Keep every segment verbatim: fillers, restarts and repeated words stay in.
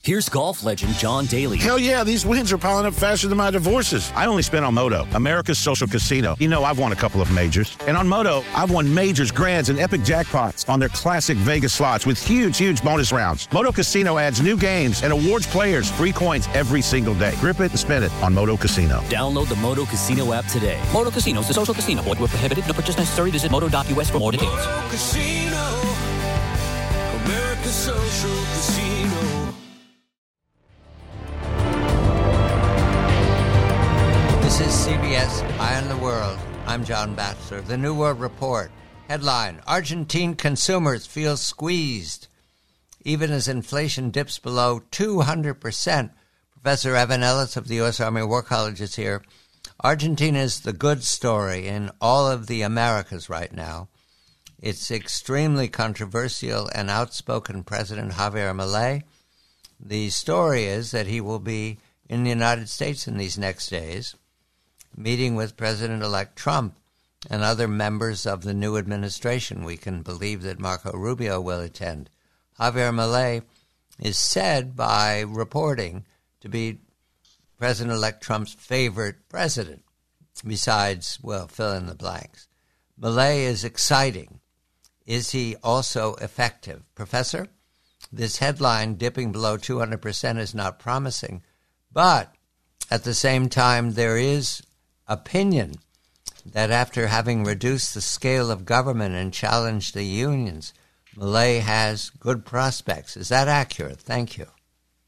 Here's golf legend John Daly. Hell yeah, these wins are piling up faster than my divorces. I only spent on Moto, America's social casino. You know, I've won a couple of majors. And on Moto, I've won majors, grands, and epic jackpots on their classic Vegas slots with huge, huge bonus rounds. Moto Casino adds new games and awards players free coins every single day. Grip it and spin it on Moto Casino. Download the Moto Casino app today. Moto Casino is a social casino. Void where prohibited. No purchase necessary. Visit moto dot u s for more details. Moto Casino, America's social casino. This is C B S Eye on the World. I'm John Batchelor. The New World Report. Headline: Argentine consumers feel squeezed, even as inflation dips below two hundred percent. Professor Evan Ellis of the U S Army War College is here. Argentina is the good story in all of the Americas right now. Its extremely controversial and outspoken President Javier Milei. The story is that he will be in the United States in these next days, meeting with President-elect Trump and other members of the new administration. We can believe that Marco Rubio will attend. Javier Milei is said by reporting to be President-elect Trump's favorite president, besides, well, fill in the blanks. Milei is exciting. Is he also effective? Professor, this headline dipping below two hundred percent is not promising, but at the same time, there is opinion that after having reduced the scale of government and challenged the unions, Milei has good prospects. Is that accurate? Thank you.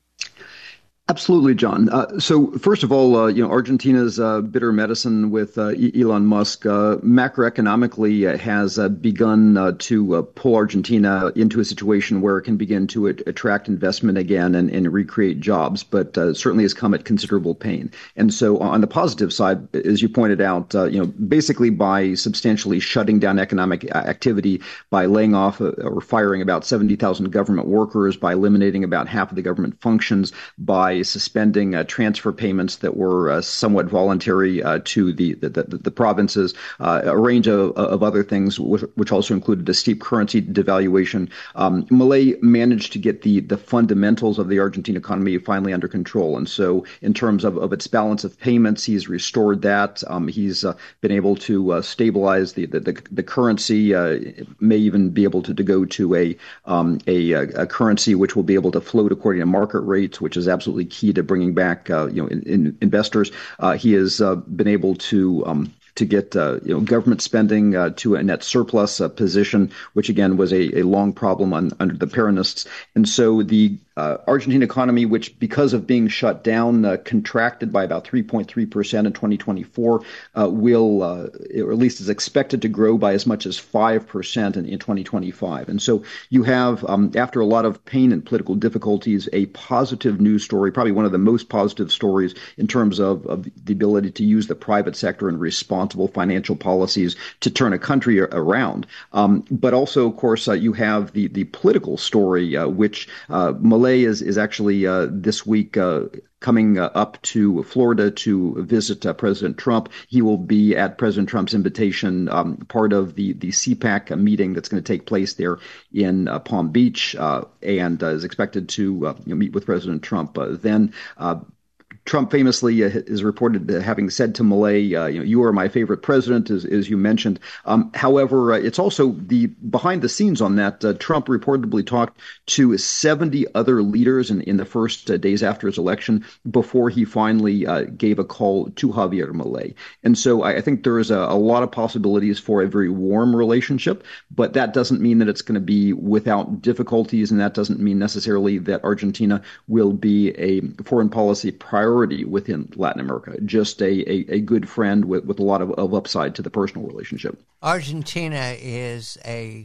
Absolutely, John. Uh, so first of all, uh, you know, Argentina's uh, bitter medicine with uh, Elon Musk uh, macroeconomically uh, has uh, begun uh, to uh, pull Argentina into a situation where it can begin to a- attract investment again and, and recreate jobs, but uh, certainly has come at considerable pain. And so on the positive side, as you pointed out, uh, you know, basically by substantially shutting down economic activity, by laying off uh, or firing about seventy thousand government workers, by eliminating about half of the government functions, by suspending uh, transfer payments that were uh, somewhat voluntary uh, to the the, the, the provinces, uh, a range of, of other things, which, which also included a steep currency devaluation. Um, Milei managed to get the the fundamentals of the Argentine economy finally under control. And so in terms of, of its balance of payments, he's restored that. Um, he's uh, been able to uh, stabilize the, the, the, the currency, uh, may even be able to, to go to a, um, a, a currency which will be able to float according to market rates, which is absolutely key to bringing back, uh, you know, in, in investors. Uh, he has uh, been able to um, to get uh, you know government spending uh, to a net surplus uh, position, which again was a, a long problem on, under the Peronists. And so the uh, Argentine economy, which because of being shut down, uh, contracted by about three point three percent in twenty twenty-four, uh, will, uh, or at least is expected to grow by as much as five percent in, in twenty twenty-five. And so you have, um, after a lot of pain and political difficulties, a positive news story, probably one of the most positive stories in terms of, of the ability to use the private sector and responsible financial policies to turn a country around. Um, but also, of course, uh, you have the, the political story, uh, which uh, Milei is, is actually uh, this week uh, coming uh, up to Florida to visit uh, President Trump. He will be at President Trump's invitation, um, part of the, the C PAC meeting that's going to take place there in uh, Palm Beach, uh, and uh, is expected to uh, you know, meet with President Trump. Uh, then uh, Trump famously uh, is reported having said to Milei, uh, you know, you are my favorite president, as, as you mentioned. Um, however, uh, it's also the behind the scenes on that. Uh, Trump reportedly talked to seventy other leaders in, in the first uh, days after his election before he finally uh, gave a call to Javier Milei. And so I, I think there is a, a lot of possibilities for a very warm relationship, but that doesn't mean that it's going to be without difficulties, and that doesn't mean necessarily that Argentina will be a foreign policy priority within Latin America, just a, a, a good friend with, with a lot of, of upside to the personal relationship. Argentina is a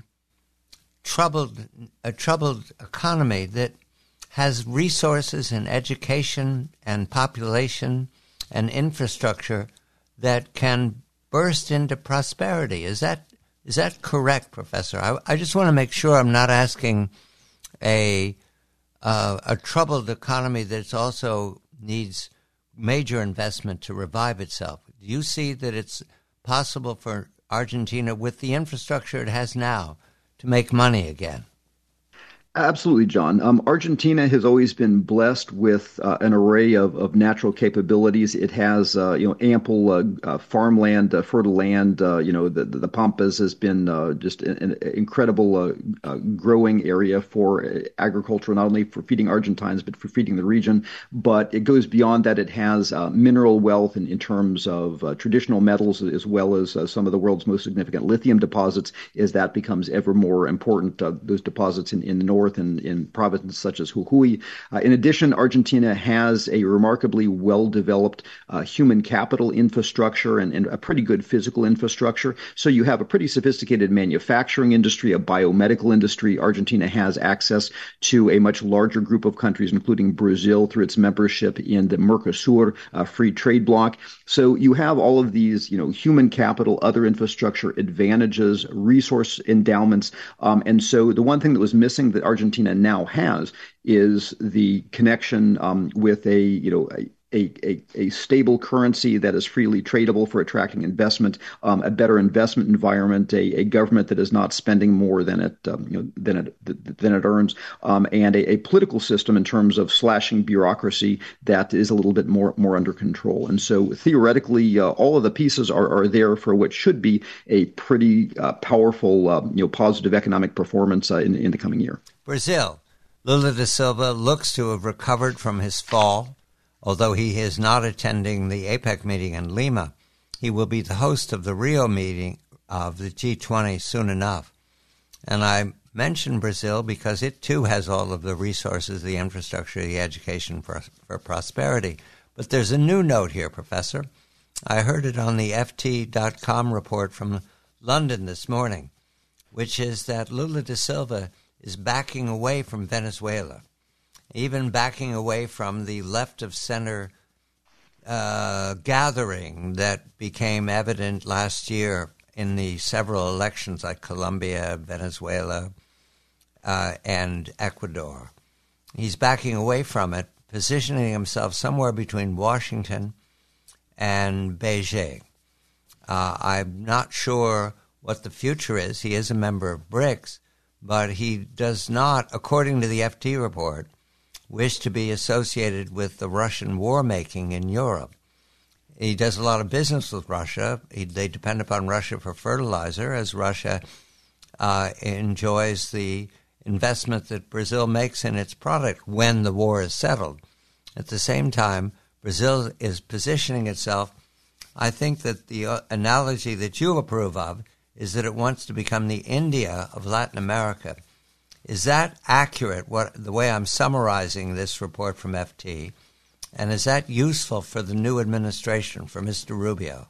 troubled a troubled economy that has resources in education and population and infrastructure that can burst into prosperity. Is that is that correct, Professor? I, I just want to make sure I'm not asking a uh, a troubled economy that's also needs major investment to revive itself. Do you see that it's possible for Argentina, with the infrastructure it has now, to make money again? Absolutely, John. Um, Argentina has always been blessed with uh, an array of, of natural capabilities. It has, uh, you know, ample uh, uh, farmland, uh, fertile land. Uh, you know, the, the Pampas has been uh, just an, an incredible uh, uh, growing area for agriculture, not only for feeding Argentines, but for feeding the region. But it goes beyond that. It has uh, mineral wealth in, in terms of uh, traditional metals, as well as uh, some of the world's most significant lithium deposits, as that becomes ever more important, uh, those deposits in, in the north. In, in provinces such as Jujuy. Uh, in addition, Argentina has a remarkably well-developed uh, human capital infrastructure and, and a pretty good physical infrastructure. So you have a pretty sophisticated manufacturing industry, a biomedical industry. Argentina has access to a much larger group of countries, including Brazil, through its membership in the Mercosur uh, free trade bloc. So you have all of these, you know, human capital, other infrastructure advantages, resource endowments. Um, and so the one thing that was missing that Argentina now has is the connection um, with a, you know, a, a, a stable currency that is freely tradable for attracting investment, um, a better investment environment, a, a government that is not spending more than it, um, you know, than it than it earns, um, and a, a political system in terms of slashing bureaucracy that is a little bit more more under control. And so theoretically, uh, all of the pieces are, are there for what should be a pretty uh, powerful, uh, you know, positive economic performance uh, in in the coming year. Brazil. Lula da Silva looks to have recovered from his fall. Although he is not attending the APEC meeting in Lima, he will be the host of the Rio meeting of the G twenty soon enough. And I mention Brazil because it too has all of the resources, the infrastructure, the education for, for prosperity. But there's a new note here, Professor. I heard it on the F T dot com report from London this morning, which is that Lula da Silva is backing away from Venezuela, even backing away from the left-of-center uh, gathering that became evident last year in the several elections like Colombia, Venezuela, uh, and Ecuador. He's backing away from it, positioning himself somewhere between Washington and Beijing. Uh, I'm not sure what the future is. He is a member of BRICS, but he does not, according to the F T report, wish to be associated with the Russian war-making in Europe. He does a lot of business with Russia. He, they depend upon Russia for fertilizer, as Russia uh, enjoys the investment that Brazil makes in its product when the war is settled. At the same time, Brazil is positioning itself. I think that the uh, analogy that you approve of is that it wants to become the India of Latin America. Is that accurate, what the way I'm summarizing this report from F T? And is that useful for the new administration, for Mister Rubio?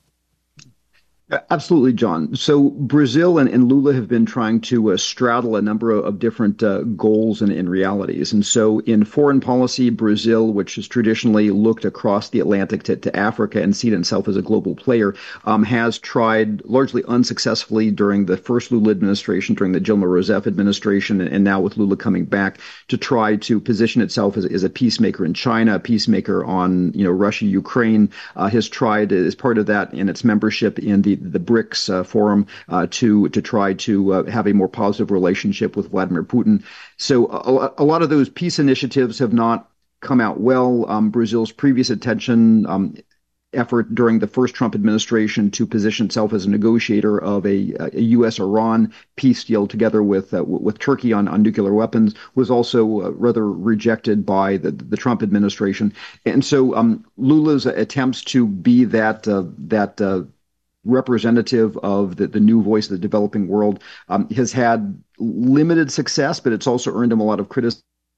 Absolutely, John. So Brazil and, and Lula have been trying to uh, straddle a number of, of different uh, goals and, and realities. And so in foreign policy, Brazil, which has traditionally looked across the Atlantic to, to Africa and seen itself as a global player, um, has tried largely unsuccessfully during the first Lula administration, during the Dilma Rousseff administration, and, and now with Lula coming back, to try to position itself as, as a peacemaker in China, a peacemaker on, you know, Russia, Ukraine, uh, has tried as part of that in its membership in the the BRICS uh, forum uh, to to try to uh, have a more positive relationship with Vladimir Putin. So a, a lot of those peace initiatives have not come out well. Um, Brazil's previous attention um, effort during the first Trump administration to position itself as a negotiator of a, a U S Iran peace deal together with uh, with Turkey on, on nuclear weapons was also uh, rather rejected by the, the Trump administration. And so um, Lula's attempts to be that uh, that uh, representative of the, the new voice of the developing world um, has had limited success, but it's also earned him a lot of criticism,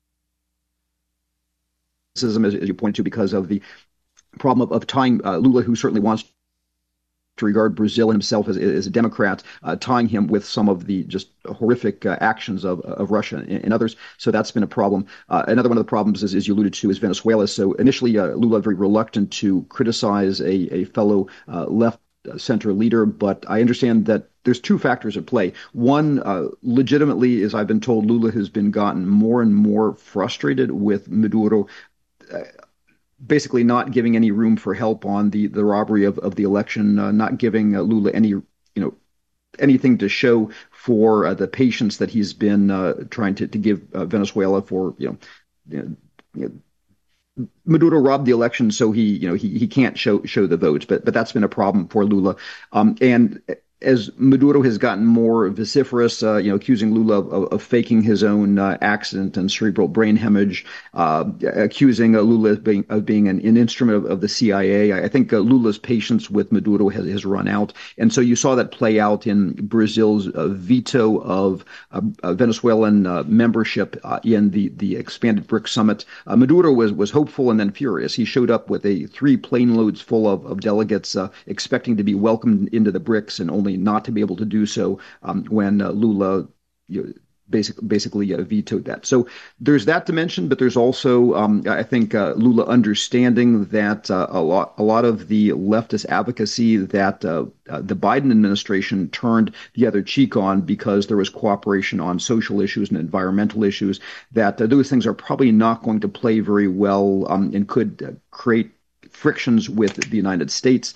as, as you pointed to, because of the problem of, of tying uh, Lula, who certainly wants to regard Brazil himself as, as a Democrat, uh, tying him with some of the just horrific uh, actions of, of Russia and, and others. So that's been a problem. Uh, another one of the problems, is, as you alluded to, is Venezuela. So initially, uh, Lula very reluctant to criticize a, a fellow uh, left center leader, but I understand that there's two factors at play. One, uh, legitimately, as I've been told, Lula has been gotten more and more frustrated with Maduro, uh, basically not giving any room for help on the, the robbery of, of the election, uh, not giving uh, Lula any, you know, anything to show for uh, the patience that he's been uh, trying to, to give uh, Venezuela for, you know, you know, you know Maduro robbed the election, so he, you know, he he can't show show the votes, but but that's been a problem for Lula, um, and as Maduro has gotten more vociferous, uh, you know, accusing Lula of, of faking his own uh, accident and cerebral brain hemorrhage, uh, accusing uh, Lula of being, of being an, an instrument of, of the C I A. I think uh, Lula's patience with Maduro has, has run out. And so you saw that play out in Brazil's uh, veto of uh, uh, Venezuelan uh, membership uh, in the, the expanded BRICS summit. Uh, Maduro was, was hopeful and then furious. He showed up with a three plane loads full of, of delegates uh, expecting to be welcomed into the BRICS and only not to be able to do so um, when uh, Lula you know, basic, basically uh, vetoed that. So there's that dimension, but there's also, um, I think, uh, Lula understanding that uh, a lot, a lot of the leftist advocacy that uh, uh, the Biden administration turned the other cheek on because there was cooperation on social issues and environmental issues, that uh, those things are probably not going to play very well um, and could uh, create frictions with the United States.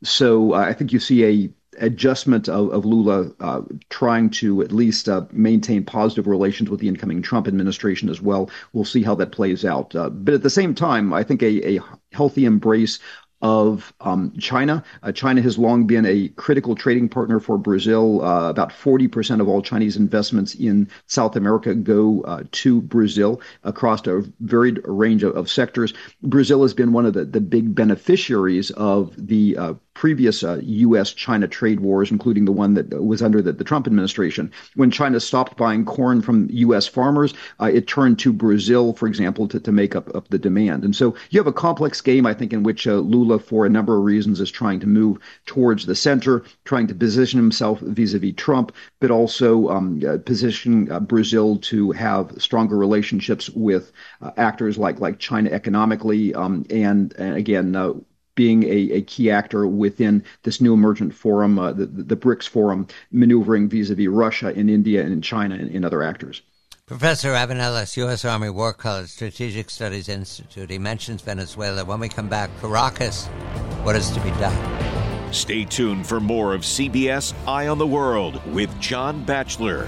So uh, I think you see a adjustment of, of Lula uh, trying to at least uh, maintain positive relations with the incoming Trump administration as well. We'll see how that plays out. Uh, but at the same time, I think a, a healthy embrace of um, China. Uh, China has long been a critical trading partner for Brazil. Uh, about forty percent of all Chinese investments in South America go uh, to Brazil across a varied range of, of sectors. Brazil has been one of the, the big beneficiaries of the uh, previous uh, U S China trade wars, including the one that was under the, the Trump administration. When China stopped buying corn from U S farmers, uh, it turned to Brazil, for example, to, to make up, up the demand. And so you have a complex game, I think, in which uh, Lula, for a number of reasons, is trying to move towards the center, trying to position himself vis-a-vis Trump, but also um, uh, position uh, Brazil to have stronger relationships with uh, actors like, like China economically, um, and, and again, uh, being a, a key actor within this new emergent forum, uh, the, the BRICS forum, maneuvering vis-a-vis Russia and India and China and, and other actors. Professor Evan Ellis, U S Army War College Strategic Studies Institute. He mentions Venezuela. When we come back, Caracas, what is to be done? Stay tuned for more of C B S Eye on the World with John Batchelor.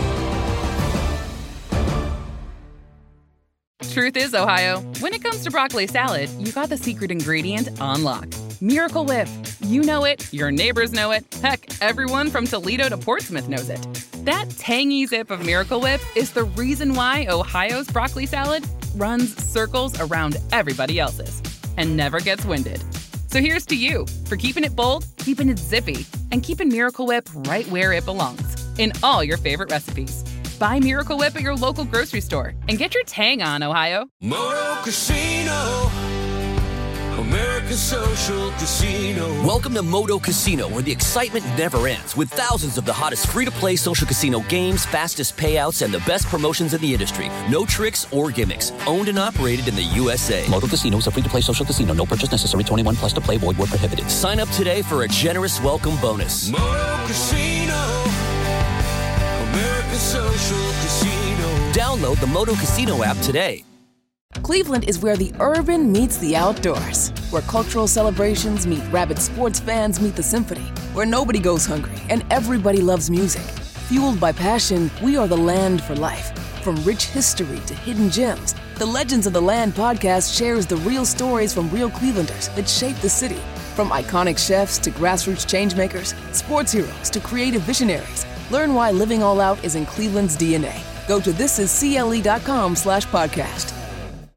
Truth is, Ohio, when it comes to broccoli salad, you got the secret ingredient on lock. Miracle Whip. You know it, your neighbors know it, heck, everyone from Toledo to Portsmouth knows it. That tangy zip of Miracle Whip is the reason why Ohio's broccoli salad runs circles around everybody else's and never gets winded. So here's to you for keeping it bold, keeping it zippy, and keeping Miracle Whip right where it belongs, in all your favorite recipes. Buy Miracle Whip at your local grocery store and get your tang on, Ohio. Moto Casino, America's social casino. Welcome to Moto Casino, where the excitement never ends, with thousands of the hottest free-to-play social casino games, fastest payouts, and the best promotions in the industry. No tricks or gimmicks. Owned and operated in the U S A. Moto Casino is a free-to-play social casino. No purchase necessary. twenty-one plus to play. Void where prohibited. Sign up today for a generous welcome bonus. Moto Casino, America's social casino. Download the Moto Casino app today. Cleveland is where the urban meets the outdoors, where cultural celebrations meet rabid sports fans meet the symphony, where nobody goes hungry and everybody loves music. Fueled by passion, we are the land for life. From rich history to hidden gems, the Legends of the Land podcast shares the real stories from real Clevelanders that shape the city. From iconic chefs to grassroots changemakers, sports heroes to creative visionaries, learn why living all out is in Cleveland's D N A. Go to thisiscle.com slash podcast.